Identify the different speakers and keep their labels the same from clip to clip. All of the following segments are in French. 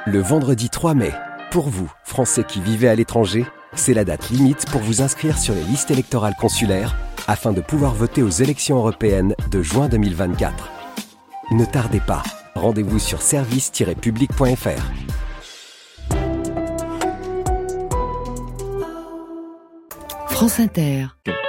Speaker 1: Le vendredi 3 mai, pour vous, Français qui vivez à l'étranger, c'est la date limite pour vous inscrire sur les listes électorales consulaires afin de pouvoir voter aux élections européennes de juin 2024. Ne tardez pas, rendez-vous sur service-public.fr.
Speaker 2: France Inter.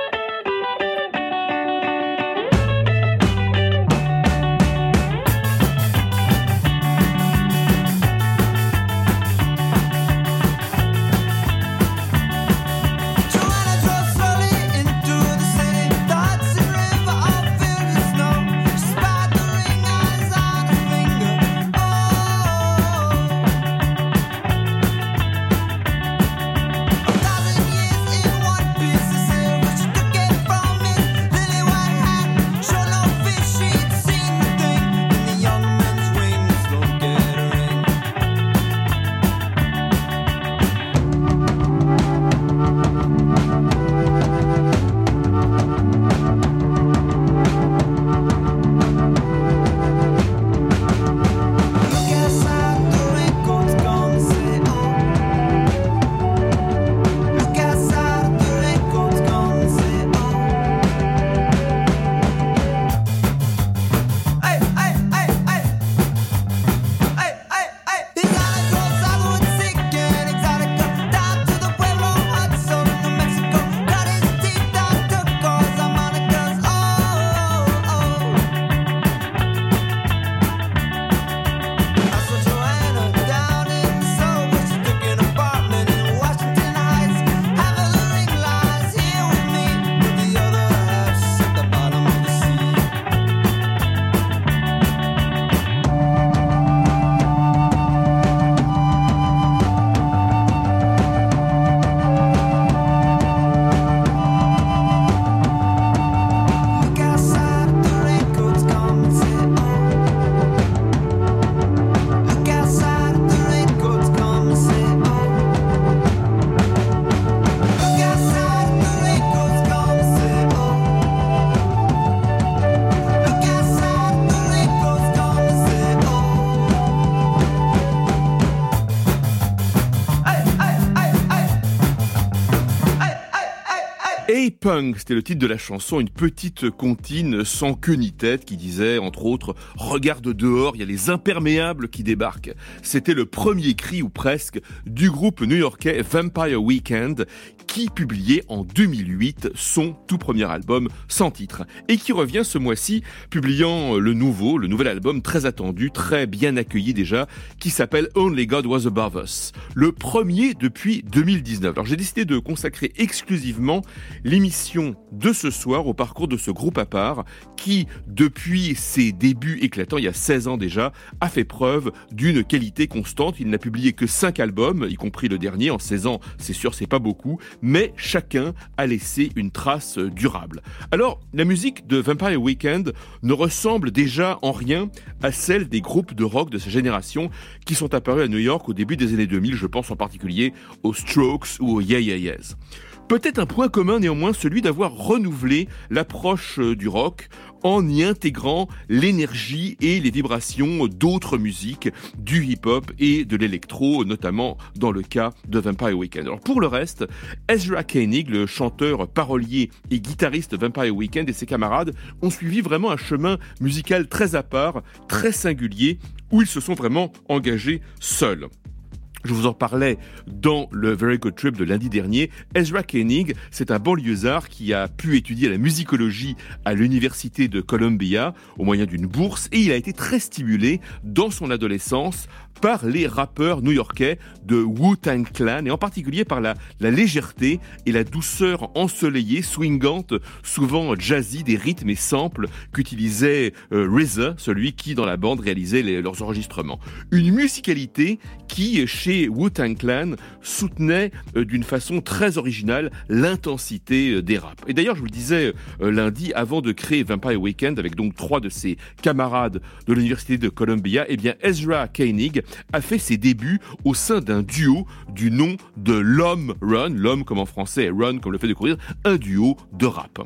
Speaker 3: Punk, c'était le titre de la chanson, une petite comptine sans queue ni tête qui disait, entre autres, « Regarde dehors, il y a les imperméables qui débarquent ». C'était le premier cri, ou presque, du groupe new-yorkais Vampire Weekend qui publiait en 2008 son tout premier album sans titre et qui revient ce mois-ci publiant le nouvel album très attendu, très bien accueilli déjà, qui s'appelle Only God Was Above Us. Le premier depuis 2019. Alors j'ai décidé de consacrer exclusivement l'émission de ce soir au parcours de ce groupe à part qui, depuis ses débuts éclatants, il y a 16 ans déjà, a fait preuve d'une qualité constante. Il n'a publié que 5 albums, y compris le dernier, en 16 ans, c'est sûr, c'est pas beaucoup, mais chacun a laissé une trace durable. Alors, la musique de Vampire Weekend ne ressemble déjà en rien à celle des groupes de rock de sa génération qui sont apparus à New York au début des années 2000, je pense en particulier aux Strokes ou aux Yeah Yeah Yeahs. Peut-être un point commun néanmoins, celui d'avoir renouvelé l'approche du rock en y intégrant l'énergie et les vibrations d'autres musiques, du hip-hop et de l'électro, notamment dans le cas de Vampire Weekend. Alors pour le reste, Ezra Koenig, le chanteur, parolier et guitariste de Vampire Weekend et ses camarades ont suivi vraiment un chemin musical très à part, très singulier, où ils se sont vraiment engagés seuls. Je vous en parlais dans le Very Good Trip de lundi dernier. Ezra Koenig, c'est un banlieusard qui a pu étudier la musicologie à l'université de Columbia au moyen d'une bourse et il a été très stimulé dans son adolescence par les rappeurs new-yorkais de Wu-Tang Clan et en particulier par la légèreté et la douceur ensoleillée, swingante, souvent jazzy des rythmes et samples qu'utilisait RZA, celui qui dans la bande réalisait leurs enregistrements. Une musicalité qui, chez Wu-Tang Clan, soutenait d'une façon très originale l'intensité des raps. Et d'ailleurs, je vous le disais lundi, avant de créer Vampire Weekend, avec donc 3 de ses camarades de l'université de Columbia, eh bien Ezra Koenig a fait ses débuts au sein d'un duo du nom de l'Homme Run, l'homme comme en français, Run comme le fait de courir, un duo de rap.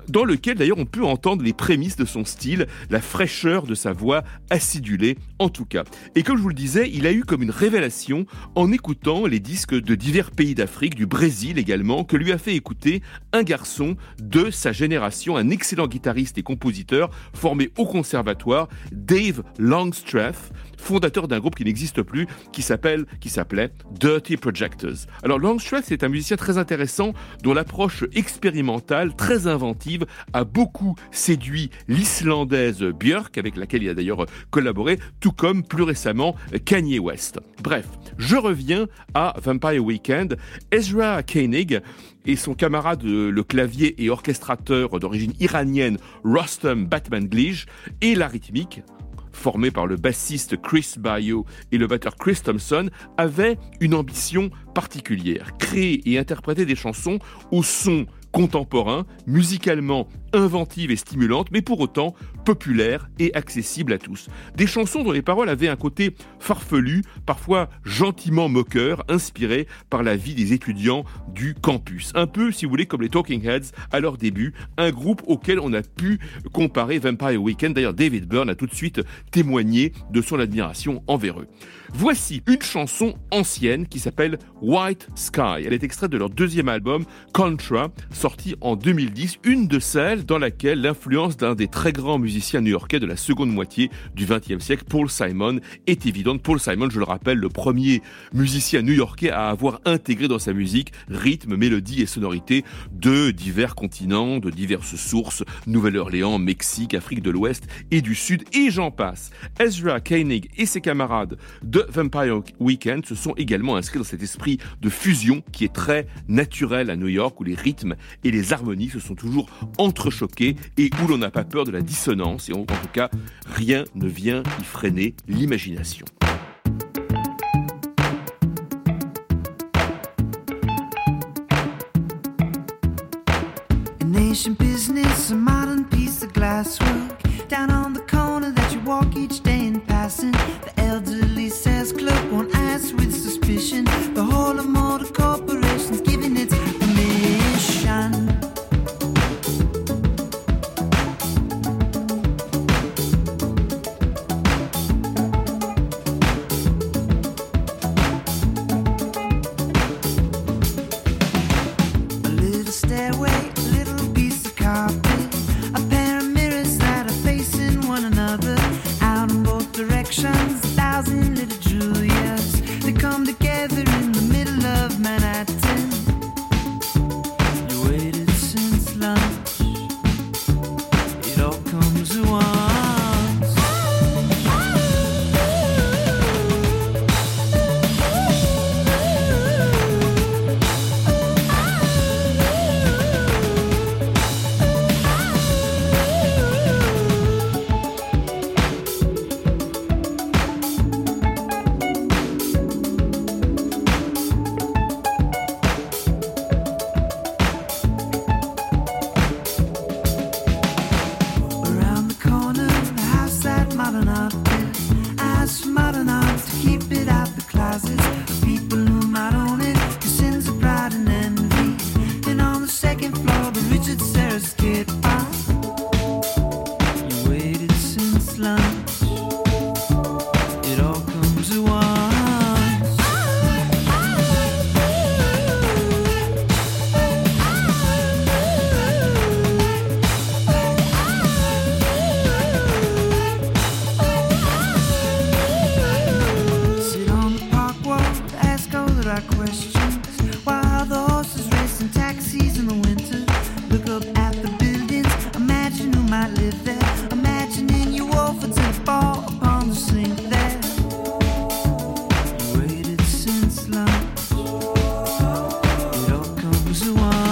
Speaker 3: dans lequel d'ailleurs on peut entendre les prémices de son style, la fraîcheur de sa voix acidulée en tout cas. Et comme je vous le disais, il a eu comme une révélation en écoutant les disques de divers pays d'Afrique, du Brésil également, que lui a fait écouter un garçon de sa génération, un excellent guitariste et compositeur formé au conservatoire, Dave Longstreth, fondateur d'un groupe qui n'existe plus, qui s'appelait Dirty Projectors. Alors Longstreth, c'est un musicien très intéressant dont l'approche expérimentale, très inventive, a beaucoup séduit l'Islandaise Björk, avec laquelle il a d'ailleurs collaboré, tout comme plus récemment Kanye West. Bref, je reviens à Vampire Weekend. Ezra Koenig et son camarade le clavier et orchestrateur d'origine iranienne Rostam Batmanglij et la rythmique, formé par le bassiste Chris Bayo et le batteur Chris Thompson, avaient une ambition particulière, créer et interpréter des chansons au son contemporain, musicalement inventive et stimulante, mais pour autant populaire et accessible à tous. Des chansons dont les paroles avaient un côté farfelu, parfois gentiment moqueur, inspiré par la vie des étudiants du campus. Un peu, si vous voulez, comme les Talking Heads à leur début, un groupe auquel on a pu comparer Vampire Weekend. D'ailleurs, David Byrne a tout de suite témoigné de son admiration envers eux. Voici une chanson ancienne qui s'appelle White Sky. Elle est extraite de leur deuxième album, Contra, sorti en 2010, une de celles dans laquelle l'influence d'un des très grands musiciens new-yorkais de la seconde moitié du XXe siècle, Paul Simon, est évidente. Paul Simon, je le rappelle, le premier musicien new-yorkais à avoir intégré dans sa musique rythme, mélodie et sonorité de divers continents, de diverses sources, Nouvelle-Orléans, Mexique, Afrique de l'Ouest et du Sud, et j'en passe. Ezra Koenig et ses camarades de Vampire Weekend se sont également inscrits dans cet esprit de fusion qui est très naturel à New York, où les rythmes et les harmonies se sont toujours entrechoqués et où l'on n'a pas peur de la dissonance, et en tout cas, rien ne vient y freiner l'imagination.
Speaker 4: Nation business, a modern piece of glasswork down on the corner that you walk each day in passing. The elderly says club won't ask with suspicion. The whole of motor corporations giving its permission. A little stairway, a little piece of carpet, a pair of mirrors that are facing one another. Out in both directions, 1,000 little Julias. They come together in the middle of Manhattan. You waited since lunch. It all comes at once. Around the corner, the house that modern art built. Ask for modern art to keep it out the closets. People who might own it, the sins of pride and envy. And on the second floor, the Richard Serra skid park. You waited since lunch. It all comes at once. Sit on the park wall, ask all the right questions. While the horses race in taxis in the winter. Look up at the buildings, imagine who might live there. Imagining you offer to the ball upon the sink there. You waited since lunch. It all comes at once.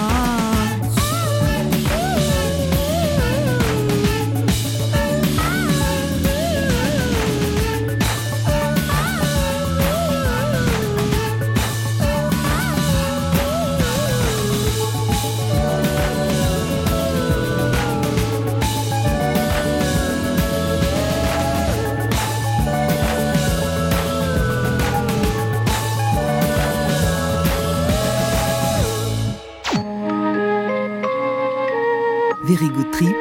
Speaker 2: Very Good Trip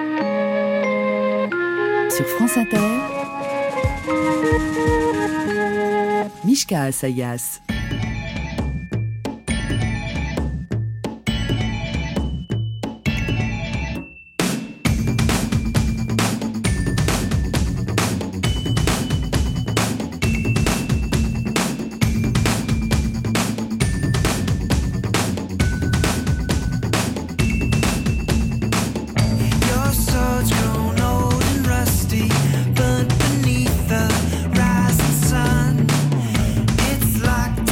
Speaker 2: sur France Inter. Mishka Assayas.
Speaker 4: But beneath the rising sun, it's like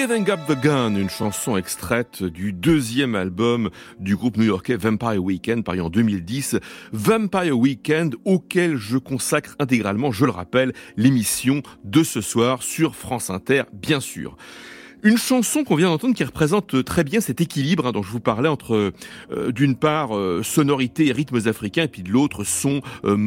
Speaker 3: Giving Up the Gun, une chanson extraite du deuxième album du groupe new-yorkais Vampire Weekend, paru en 2010. Vampire Weekend, auquel je consacre intégralement, je le rappelle, l'émission de ce soir sur France Inter, bien sûr. Une chanson qu'on vient d'entendre qui représente très bien cet équilibre dont je vous parlais entre d'une part sonorité et rythmes africains et puis de l'autre son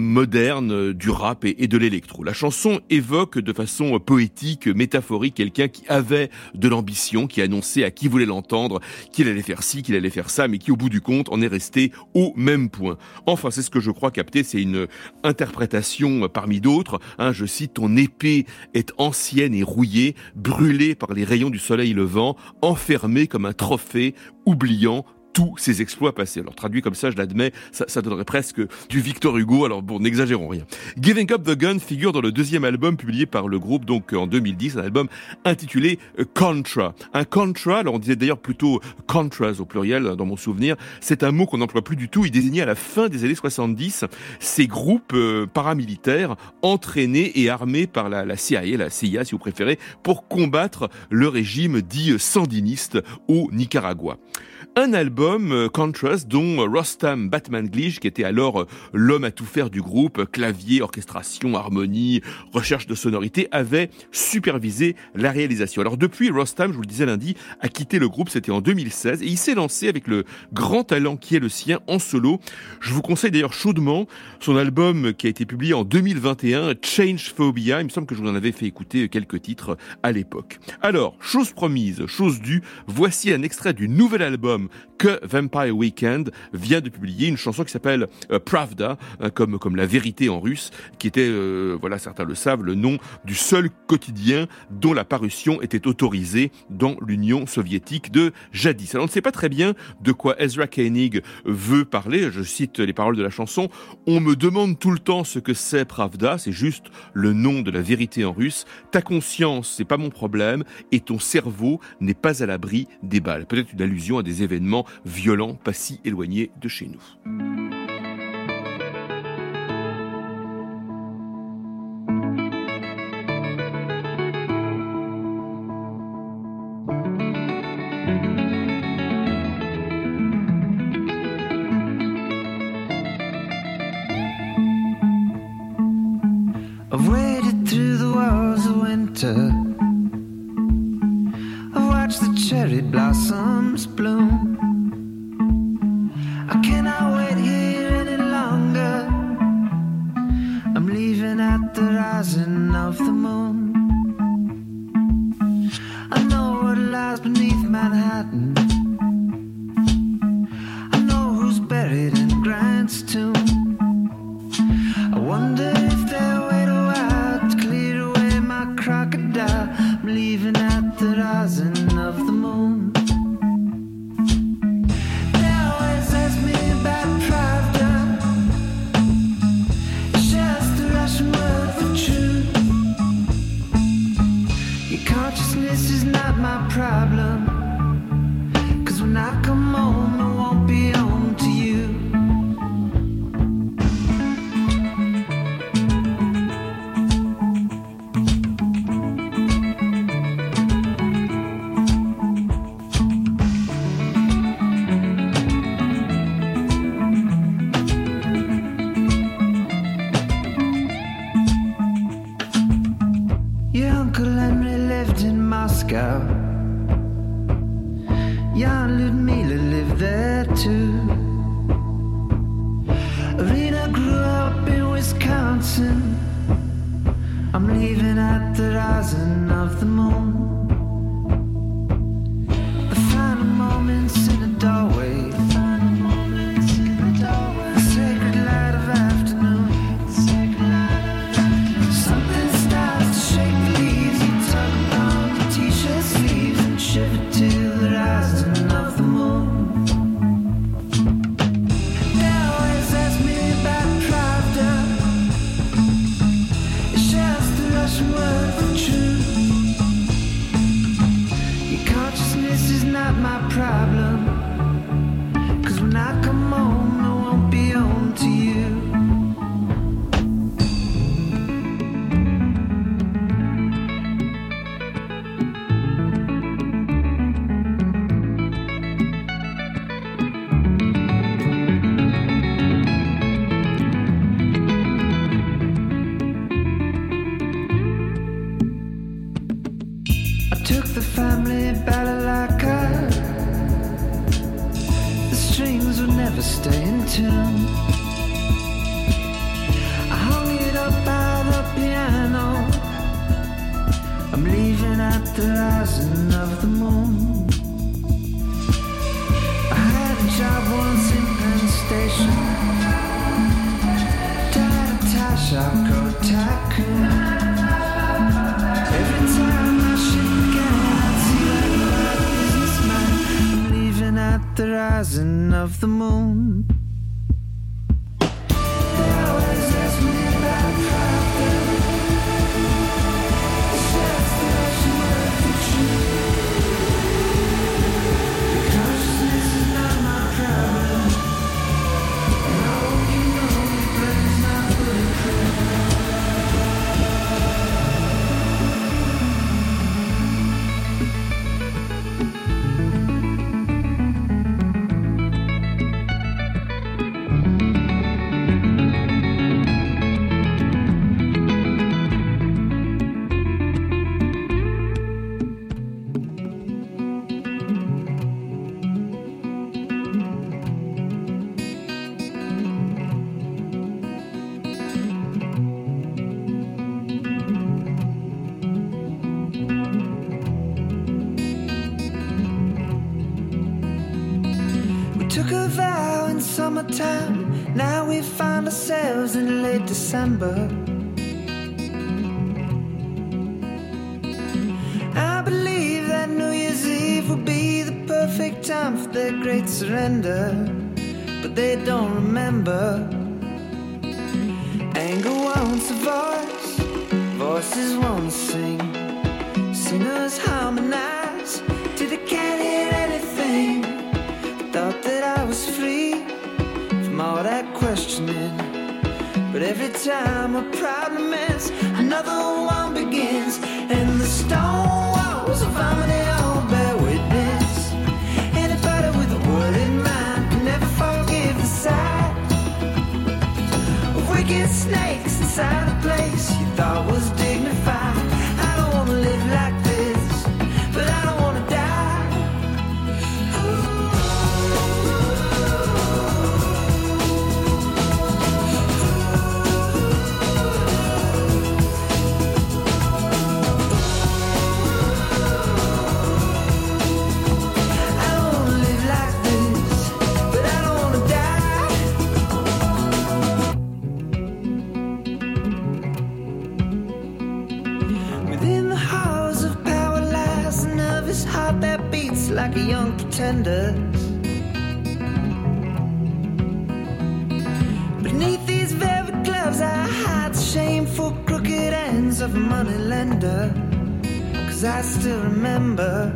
Speaker 3: moderne du rap et de l'électro. La chanson évoque de façon poétique, métaphorique quelqu'un qui avait de l'ambition, qui annonçait à qui voulait l'entendre qu'il allait faire ci, qu'il allait faire ça, mais qui au bout du compte en est resté au même point. Enfin, c'est ce que je crois capter, c'est une interprétation parmi d'autres. Je cite: ton épée est ancienne et rouillée, brûlée par les rayons du soleil levant, enfermé comme un trophée, oubliant tous ses exploits passés. Alors traduit comme ça, je l'admets, ça donnerait presque du Victor Hugo, alors bon, n'exagérons rien. Giving Up the Gun figure dans le deuxième album publié par le groupe, donc en 2010, un album intitulé Contra. Un Contra, alors on disait d'ailleurs plutôt Contras au pluriel dans mon souvenir, c'est un mot qu'on n'emploie plus du tout, il désignait à la fin des années 70 ces groupes paramilitaires entraînés et armés par la CIA, la CIA si vous préférez, pour combattre le régime dit sandiniste au Nicaragua. Un album, Contrast, dont Rostam Batmanglij, qui était alors l'homme à tout faire du groupe, clavier, orchestration, harmonie, recherche de sonorité, avait supervisé la réalisation. Alors depuis, Rostam, je vous le disais lundi, a quitté le groupe, c'était en 2016, et il s'est lancé avec le grand talent qui est le sien en solo. Je vous conseille d'ailleurs chaudement son album qui a été publié en 2021, Change Phobia. Il me semble que je vous en avais fait écouter quelques titres à l'époque. Alors, chose promise, chose due, voici un extrait du nouvel album que Vampire Weekend vient de publier, une chanson qui s'appelle Pravda, comme la vérité en russe, qui était, voilà, certains le savent, le nom du seul quotidien dont la parution était autorisée dans l'Union soviétique de jadis. Alors on ne sait pas très bien de quoi Ezra Koenig veut parler, je cite les paroles de la chanson: on me demande tout le temps ce que c'est Pravda, c'est juste le nom de la vérité en russe, ta conscience c'est pas mon problème et ton cerveau n'est pas à l'abri des balles. Peut-être une allusion à des événements violents pas si éloignés de chez nous.
Speaker 4: I've waded through the walls of winter. I've watched the cherry blossoms bloom. I cannot wait here any longer. I'm leaving at the rising of the moon. I know what lies beneath Manhattan. I know who's buried in Grant's tomb. I wonder if they'll wait a while to clear away my crocodile. I'm leaving at the rising of the moon. They always ask me about Pravda. It's just the Russian word for truth. Your consciousness is not my problem. 'Cause when I come home, it won't be home to you. Your Uncle Henry lived in Moscow. Young Ludmila lived there too. Rena grew up in Wisconsin. I'm leaving at the rising of the moon. The final moments in the doorway. The sacred light of afternoon. Something starts to shake the leaves. You tug on the t-shirt sleeves and shiver to the rising of the moon. They always ask me about Pravda. It's just the Russian word for truth. Your consciousness is not my problem. 'Cause when I come home, I won't be home to you. never stay in tune. I hung it up by the piano. I'm leaving at the rising of the moon. I had a job once in Penn Station. Tied a tie shop called Tycoon. Every time my ship began, I'd see like a businessman. I'm leaving at the rising of the moon. They always ask me about private. Took a vow in summertime. Now we find ourselves in late December. I believe that New Year's Eve will be the perfect time for their great surrender. But they don't remember. Anger wants a voice, voices want to sing. Singers harmonize till they can't hear anything. Thought that I was free from all that questioning, but every time a problem ends, another one begins, and the stone walls of harmony all bear witness. Anybody with a word in mind can never forgive the sight of wicked snakes inside a place you thought was dignified. I don't wanna live like this, but I don't wanna die. Like a young pretender. Beneath these velvet gloves I hide the shameful crooked ends of a money lender. Cause I still remember.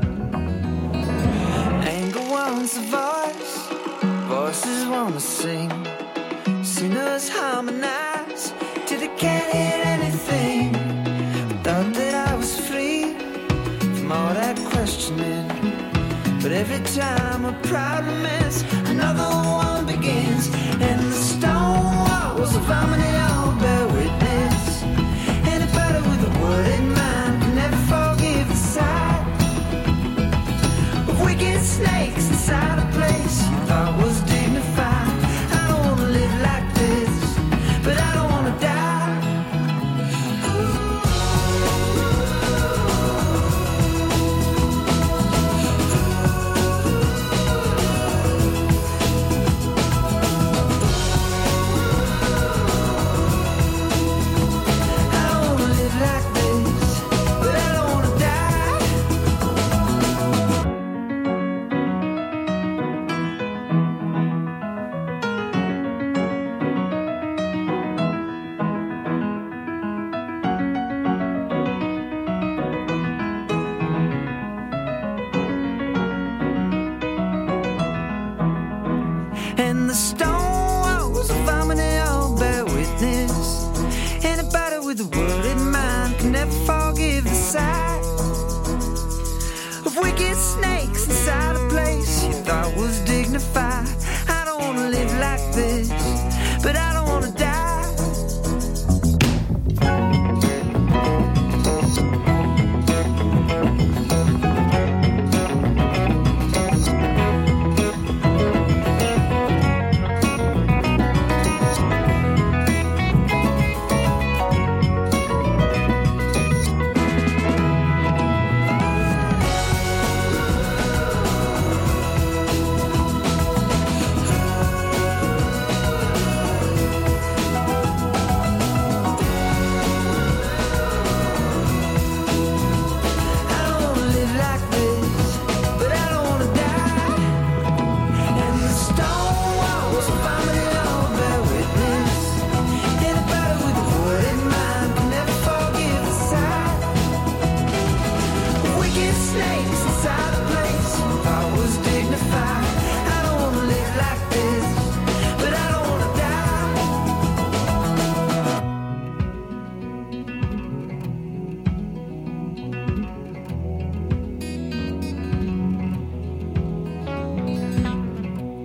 Speaker 4: Anger wants a voice, voices wanna sing. Singers harmonize till they can't hear anything. Thought that I was free from all that questioning, but every time a problem ends, another one begins, and the stone walls of harmony all bear witness. Anybody with a word in mind can never forgive the sight of wicked snakes inside a place you thought was dignified. I don't wanna live like this, but I don't wanna die. And the stone walls of harmony all bear witness. Anybody with a word in mind can never forgive the sight of wicked snakes inside a place you thought was dignified. I don't wanna live like this, but I don't wanna die.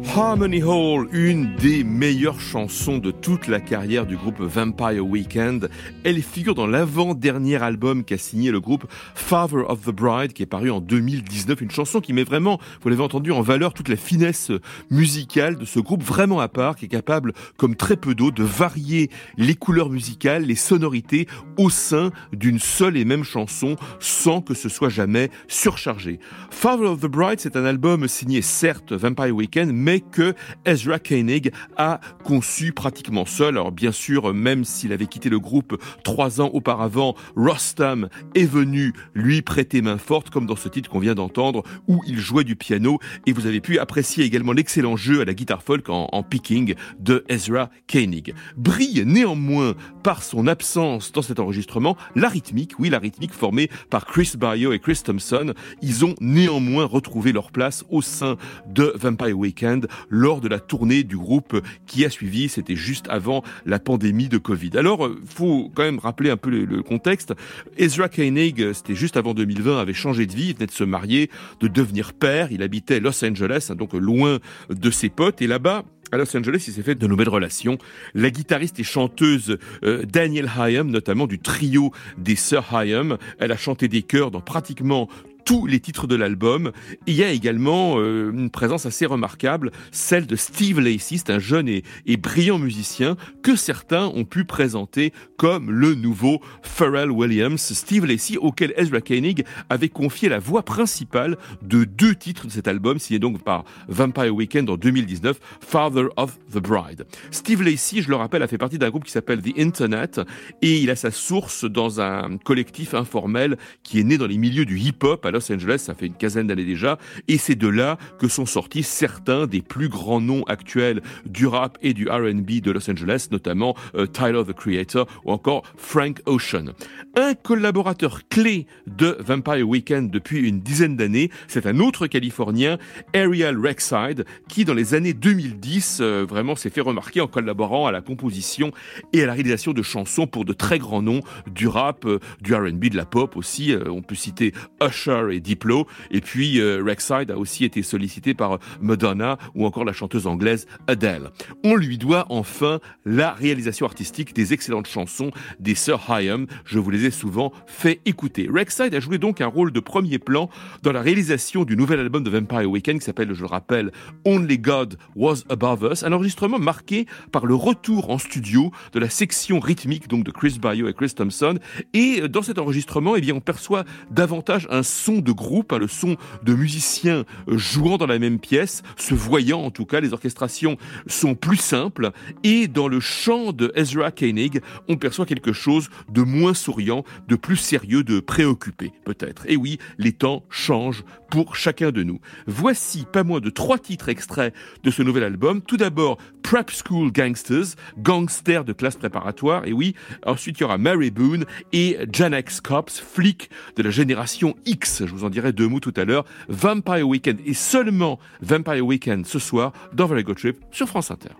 Speaker 3: Harmony Hall, une des meilleures chansons de toute la carrière du groupe Vampire Weekend. Elle figure dans l'avant-dernier album qu'a signé le groupe, Father of the Bride, qui est paru en 2019. Une chanson qui met vraiment, vous l'avez entendu, en valeur toute la finesse musicale de ce groupe vraiment à part, qui est capable, comme très peu d'autres, de varier les couleurs musicales, les sonorités au sein d'une seule et même chanson, sans que ce soit jamais surchargé. Father of the Bride, c'est un album signé, certes, Vampire Weekend, mais que Ezra Koenig a conçu pratiquement seul. Alors bien sûr, même s'il avait quitté le groupe 3 ans auparavant, Rostam est venu lui prêter main forte, comme dans ce titre qu'on vient d'entendre, où il jouait du piano, et vous avez pu apprécier également l'excellent jeu à la guitare folk en picking de Ezra Koenig. Brille néanmoins par son absence dans cet enregistrement la rythmique, formée par Chris Baio et Chris Thompson. Ils ont néanmoins retrouvé leur place au sein de Vampire Weekend lors de la tournée du groupe qui a suivi, c'était juste avant la pandémie de Covid. Alors, faut quand même rappeler un peu le contexte. Ezra Koenig, c'était juste avant 2020, avait changé de vie, il venait de se marier, de devenir père, il habitait Los Angeles, donc loin de ses potes, et là-bas, à Los Angeles, il s'est fait de nouvelles relations. La guitariste et chanteuse Danielle Haim, notamment du trio des sœurs Haim, elle a chanté des chœurs dans pratiquement tous les titres de l'album. Il y a également une présence assez remarquable, celle de Steve Lacy, c'est un jeune et brillant musicien que certains ont pu présenter comme le nouveau Pharrell Williams. Steve Lacy, auquel Ezra Koenig avait confié la voix principale de 2 titres de cet album, signé donc par Vampire Weekend en 2019, Father of the Bride. Steve Lacy, je le rappelle, a fait partie d'un groupe qui s'appelle The Internet, et il a sa source dans un collectif informel qui est né dans les milieux du hip-hop à Los Angeles, ça fait une quinzaine d'années déjà, et c'est de là que sont sortis certains des plus grands noms actuels du rap et du R&B de Los Angeles, notamment Tyler, the Creator, ou encore Frank Ocean. Un collaborateur clé de Vampire Weekend depuis une dizaine d'années, c'est un autre Californien, Ariel Rexide, qui dans les années 2010 vraiment s'est fait remarquer en collaborant à la composition et à la réalisation de chansons pour de très grands noms du rap, du R&B, de la pop aussi. On peut citer Usher et Diplo, et puis Rexide a aussi été sollicité par Madonna ou encore la chanteuse anglaise Adele. On lui doit enfin la réalisation artistique des excellentes chansons des sœurs Haim, je vous les ai souvent fait écouter. Rexide a joué donc un rôle de premier plan dans la réalisation du nouvel album de Vampire Weekend qui s'appelle, je le rappelle, Only God Was Above Us, un enregistrement marqué par le retour en studio de la section rythmique donc de Chris Baio et Chris Thompson, et dans cet enregistrement, eh bien, on perçoit davantage un son de groupe, le son de musiciens jouant dans la même pièce, se voyant en tout cas. Les orchestrations sont plus simples, et dans le chant de Ezra Koenig, on perçoit quelque chose de moins souriant, de plus sérieux, de préoccupé peut-être. Et oui, les temps changent pour chacun de nous. Voici pas moins de 3 titres extraits de ce nouvel album. Tout d'abord, Prep School Gangsters, gangsters de classe préparatoire, et oui, ensuite il y aura Mary Boone et Gen X Cops, flics de la génération X. Je vous en dirai 2 mots tout à l'heure. Vampire Weekend, et seulement Vampire Weekend ce soir dans Very Good Trip sur France Inter.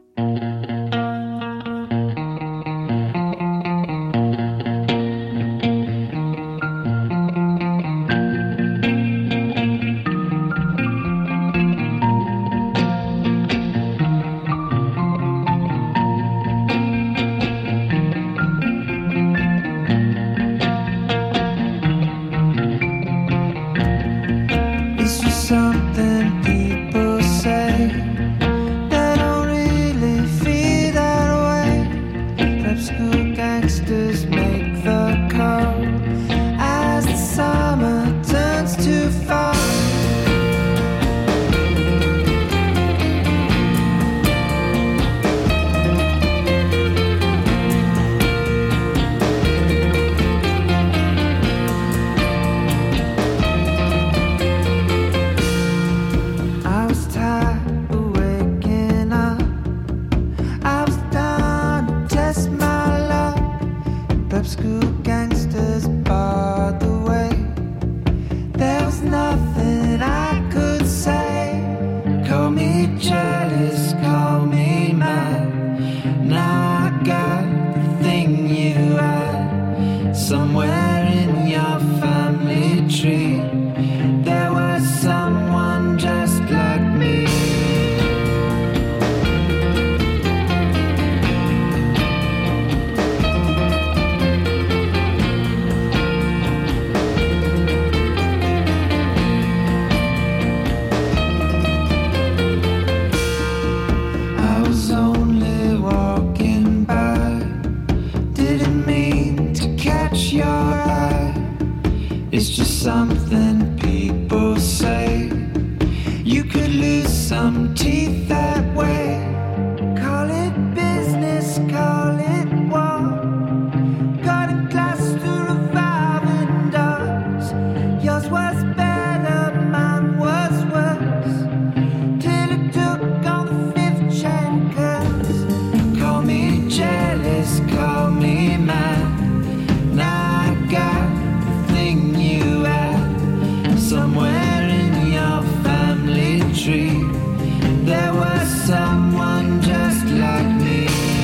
Speaker 4: Something people say that don't really feel that way. Prep school gangsters make the call as the summer turns to fall. There was someone just like me. lose some teeth that way. Call it business, call it war. Got a glass to revolving doors. Yours was better, mine was worse. Till it took on the fifth chain curse. Call me jealous, call me mad. Now I got the thing you had. Somewhere in your family tree there was someone just like me.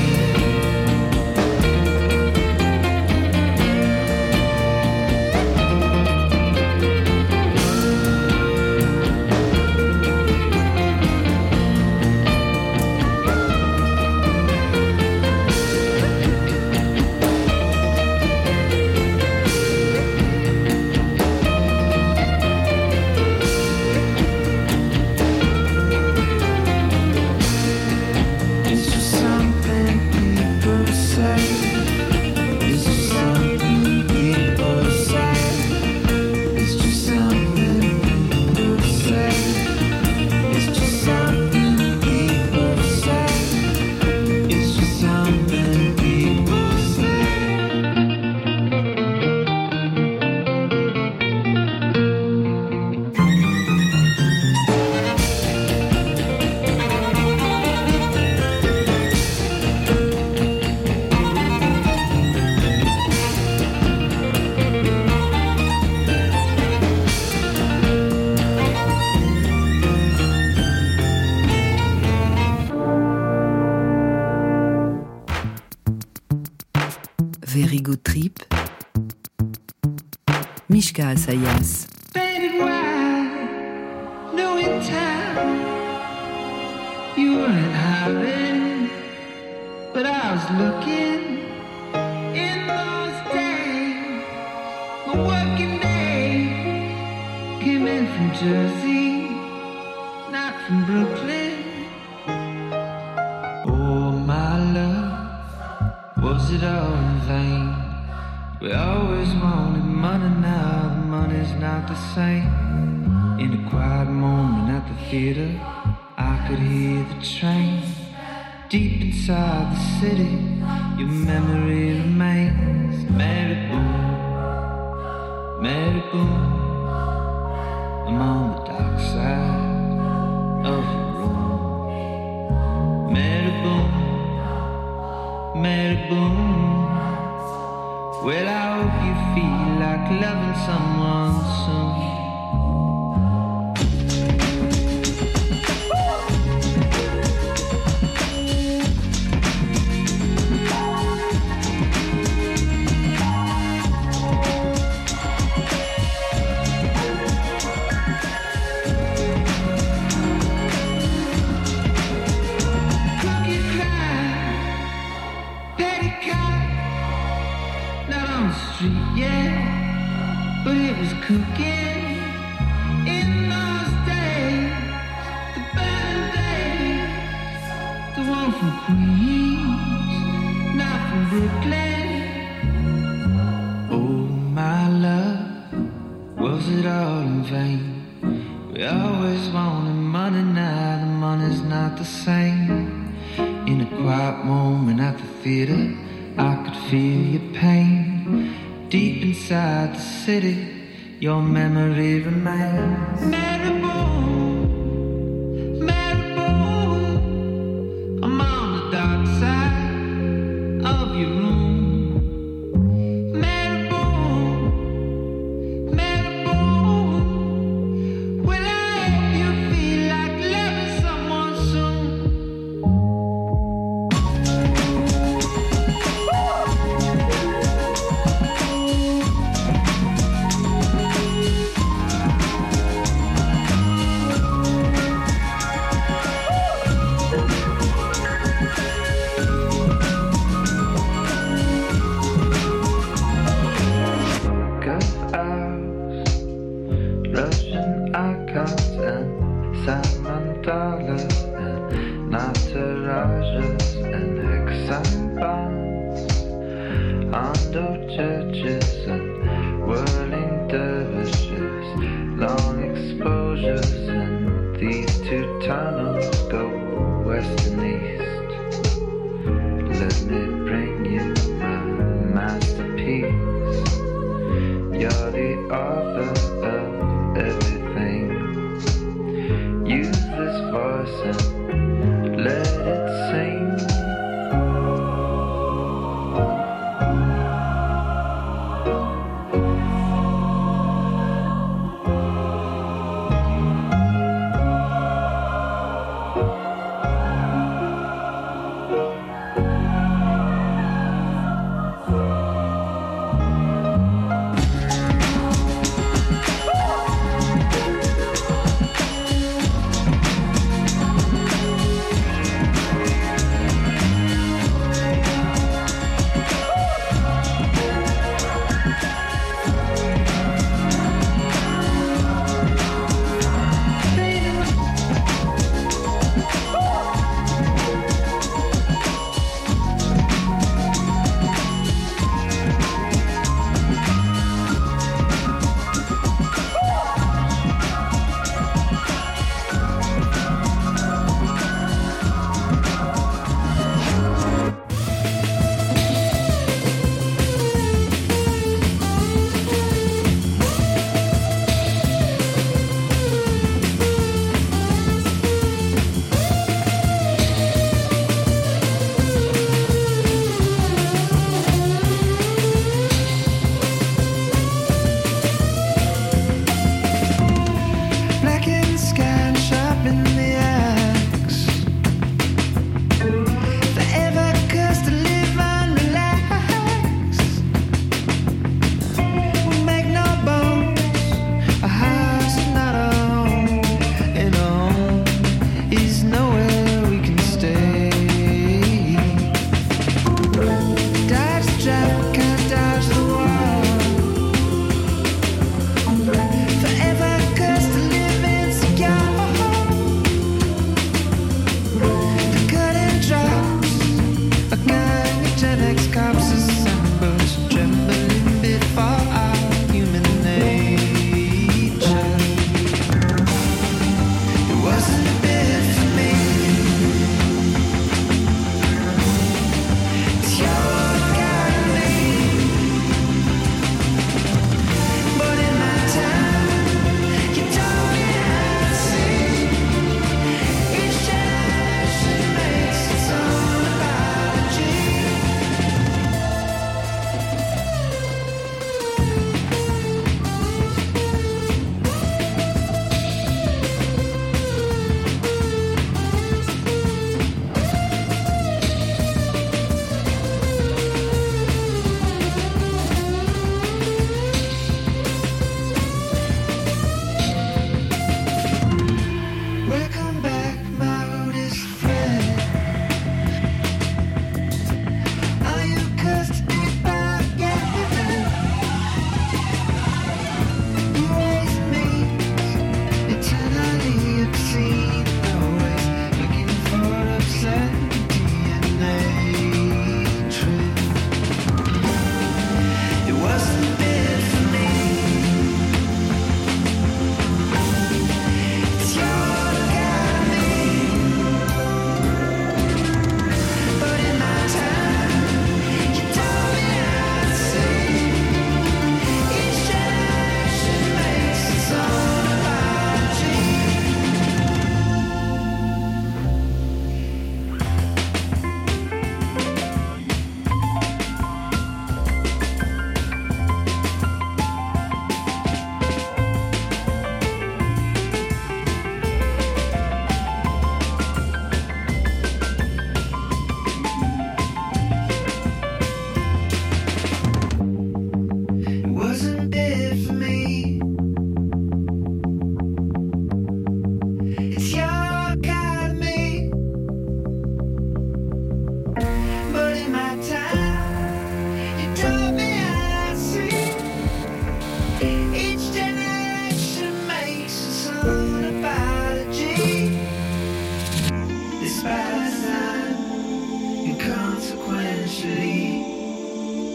Speaker 4: It's just something people say. It's just something people say. It's just something people say. It's just something people say. It's just something people say.
Speaker 2: Very Good Trip. Mishka Asayas.
Speaker 4: Faded wide, no in time. You weren't hiding, but I was looking. In those days, my working day came in from Jersey, not from Brooklyn. Oh, my love, was it all in vain? We always wanted money, now the money's not the same. In a quiet moment at the theater, I could hear the train. Deep inside the city, your memory remains. Mary Boone, Mary Boone, I'm on the dark side of your room. Mary Boone, Mary Boone. Well, I hope you feel like loving someone soon. Cookie cry, petticoat, not on the street yet, but it was cooking in those days, the better days, the one from Queens, not from Brooklyn. Oh, my love, was it all in vain? We always wanted money, now the money's not the same. In a quiet moment at the theater, I could feel your pain. Deep inside the city, your memory remains. Mary Boone, Mary Boone, I'm on the dark side of your room. Mary Boone, Mary Boone, will I hope you feel like loving someone soon? Russian icons and salmon dollars and naturajas and hexam bonds, Hondo churches and whirling dervishes, long exposures and these two
Speaker 5: tunnels go west and east. Let me bring you my masterpiece. You're the author of everything. Use this voice and let it sing.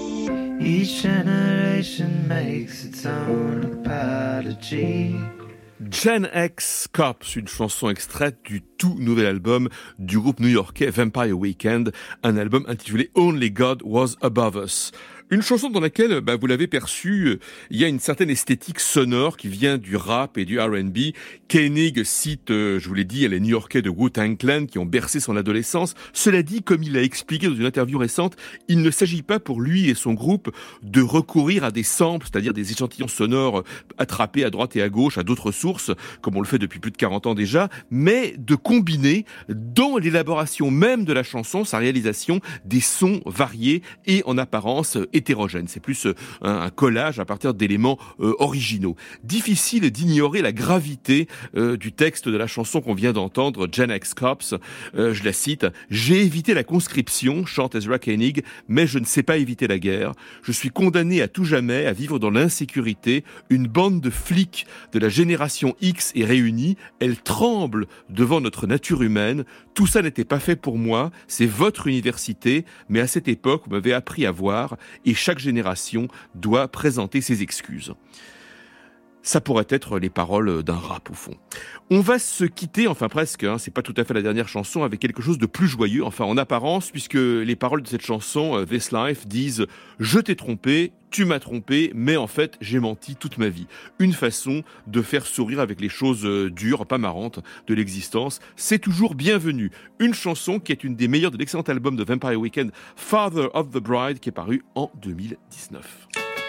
Speaker 5: Each generation makes its own apology.
Speaker 3: Gen X Cops, une chanson extraite du tout nouvel album du groupe new-yorkais Vampire Weekend, un album intitulé Only God Was Above Us. Une chanson dans laquelle, vous l'avez perçu, il y a une certaine esthétique sonore qui vient du rap et du R&B. Koenig cite, je vous l'ai dit, les New-Yorkais de Wu-Tang Clan qui ont bercé son adolescence. Cela dit, comme il l'a expliqué dans une interview récente, il ne s'agit pas pour lui et son groupe de recourir à des samples, c'est-à-dire des échantillons sonores attrapés à droite et à gauche, à d'autres sources, comme on le fait depuis plus de 40 ans déjà, mais de combiner dans l'élaboration même de la chanson, sa réalisation, des sons variés et en apparence hétérogène. C'est plus un collage à partir d'éléments originaux. Difficile d'ignorer la gravité du texte de la chanson qu'on vient d'entendre, Gen X Cops. Je la cite. « J'ai évité la conscription, chante Ezra Koenig, mais je ne sais pas éviter la guerre. Je suis condamné à tout jamais à vivre dans l'insécurité. Une bande de flics de la génération X est réunie. Elle tremble devant notre nature humaine. Tout ça n'était pas fait pour moi. C'est votre université. Mais à cette époque, vous m'avez appris à voir. Et chaque génération doit présenter ses excuses. » Ça pourrait être les paroles d'un rap au fond. On va se quitter, enfin presque, c'est pas tout à fait la dernière chanson, avec quelque chose de plus joyeux, enfin en apparence, puisque les paroles de cette chanson, This Life, disent « Je t'ai trompé, tu m'as trompé, mais en fait j'ai menti toute ma vie ». Une façon de faire sourire avec les choses dures, pas marrantes de l'existence. C'est toujours bienvenu. Une chanson qui est une des meilleures de l'excellent album de Vampire Weekend, Father of the Bride, qui est paru en 2019.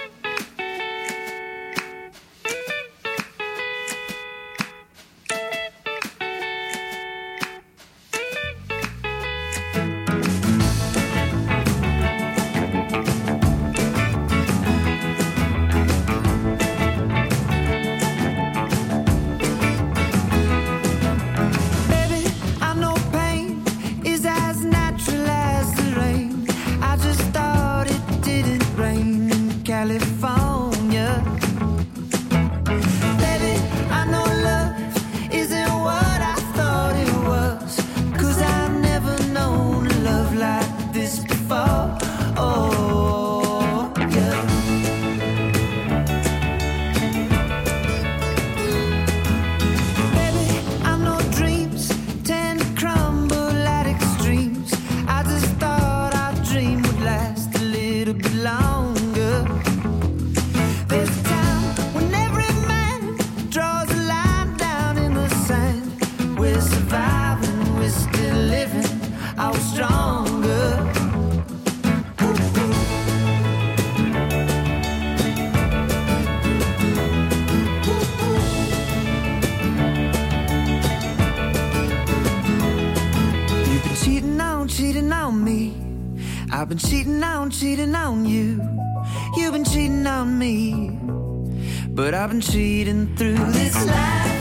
Speaker 4: I've been cheating on you. You've been cheating on me. But I've been cheating through this life.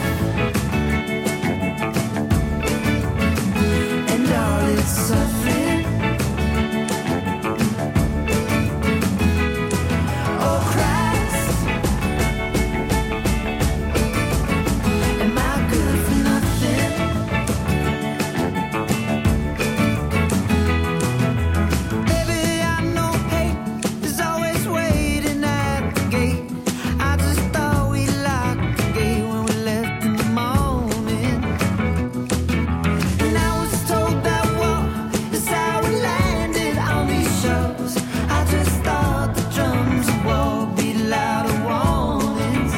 Speaker 4: And all its suffering. Oh Christ, am I good for nothing? Baby, I know hate is always waiting at the gate. I just thought we locked the gate when we left in the morning. And I was told that war is how we landed on these shores. I just thought the drums of war beat louder warnings.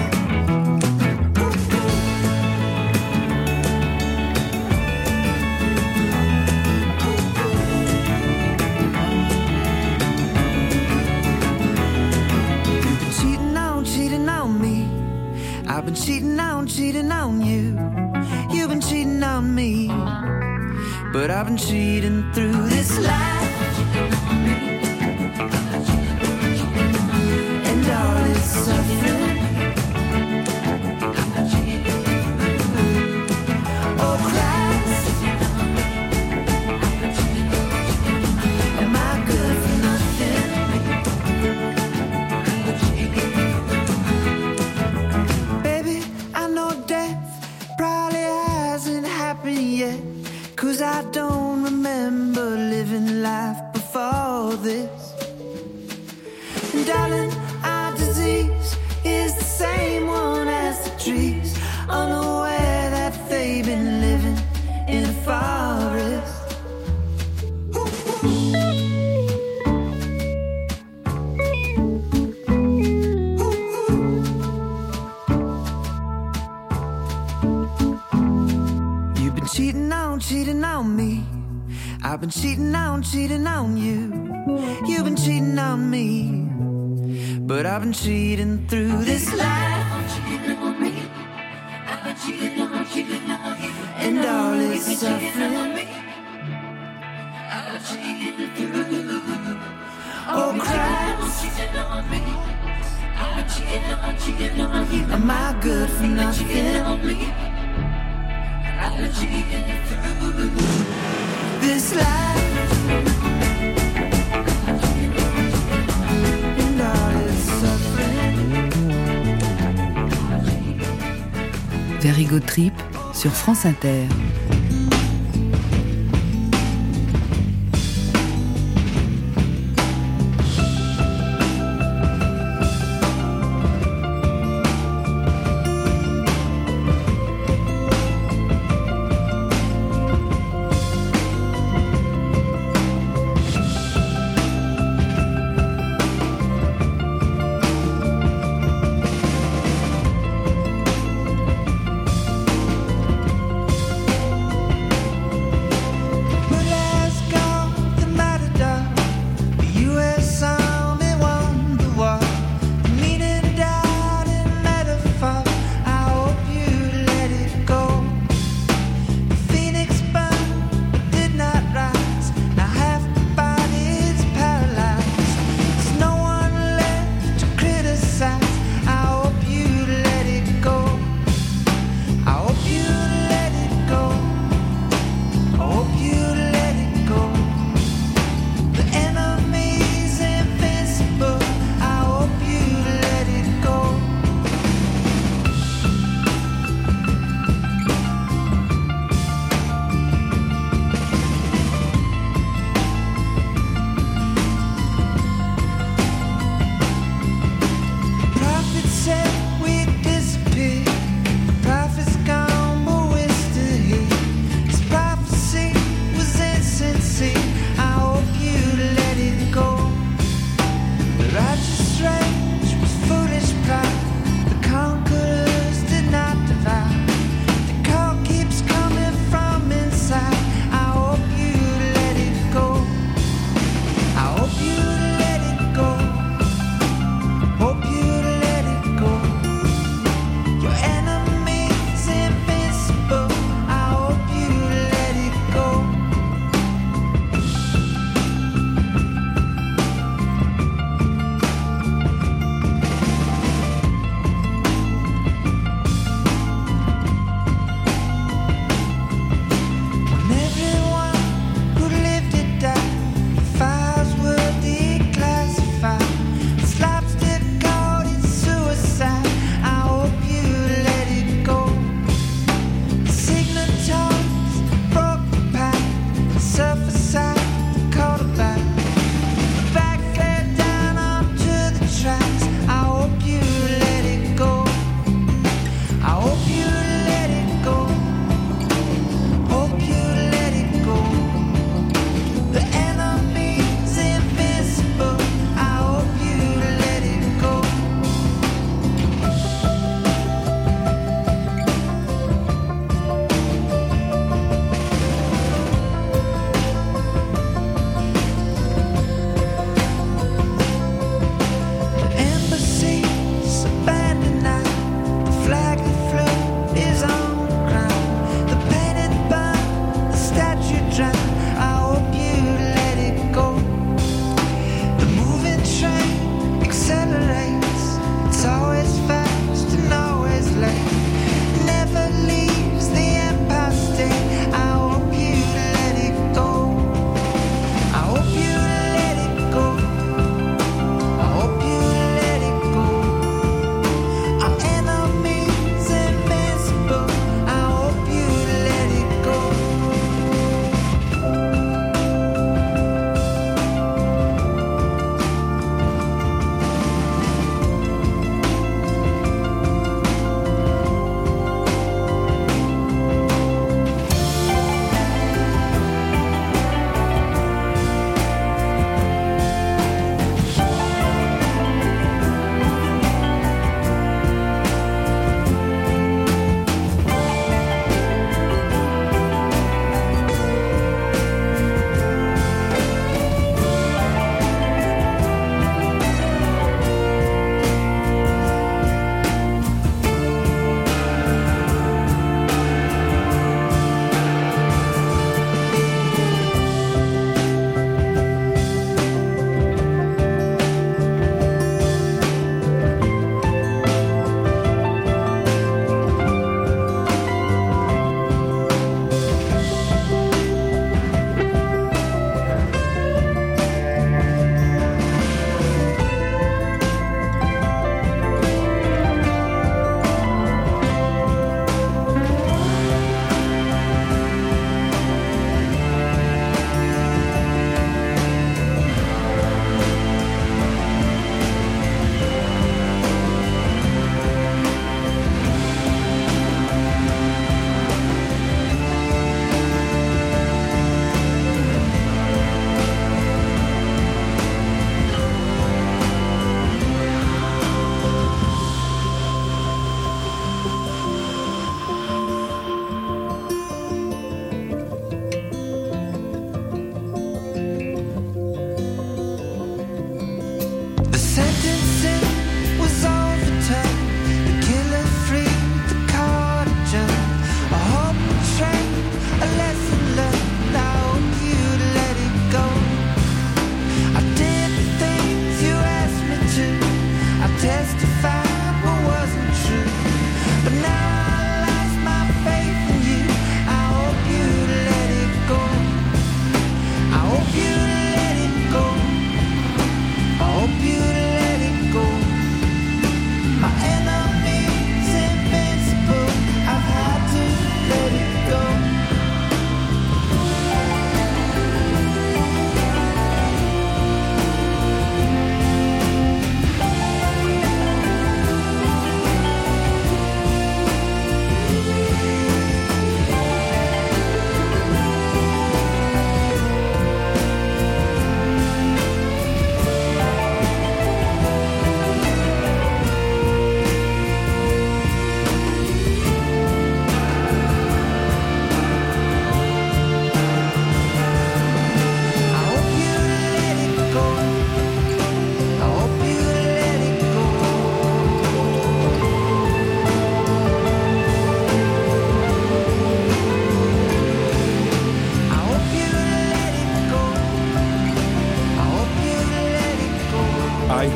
Speaker 4: You've been cheating on me. I've been cheating on you. You've been cheating on me. But I've been cheating through this life. And all its suffering. Oh Christ, am I good for nothing? Baby, I know death probably hasn't happened yet. 'Cause I don't remember living life before this. And darling, our disease is the same one as the trees unaware that they've been living in a forest. You've been cheating on me. I've been cheating on you. You've been cheating on me. But I've been cheating through this life. And all this suffering. Oh Christ, am I good for nothing? This life and all its suffering.
Speaker 2: Very Good Trip sur France Inter.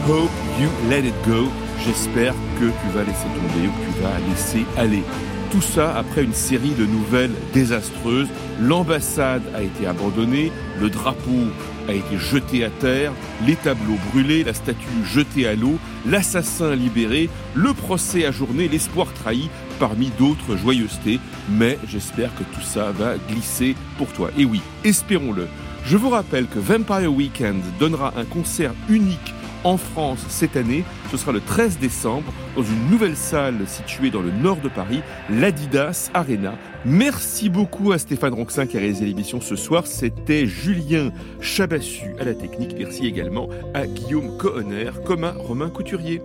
Speaker 3: hope you let it go. J'espère que tu vas laisser tomber ou que tu vas laisser aller. Tout ça après une série de nouvelles désastreuses. L'ambassade a été abandonnée, le drapeau a été jeté à terre, les tableaux brûlés, la statue jetée à l'eau, l'assassin libéré, le procès ajourné, l'espoir trahi, parmi d'autres joyeusetés. Mais j'espère que tout ça va glisser pour toi. Et oui, espérons-le. Je vous rappelle que Vampire Weekend donnera un concert unique en France cette année. Ce sera le 13 décembre dans une nouvelle salle située dans le nord de Paris, l'Adidas Arena. Merci beaucoup à Stéphane Ronxin qui a réalisé l'émission ce soir. C'était Julien Chabassu à la technique. Merci également à Guillaume Cohenner comme à Romain Couturier.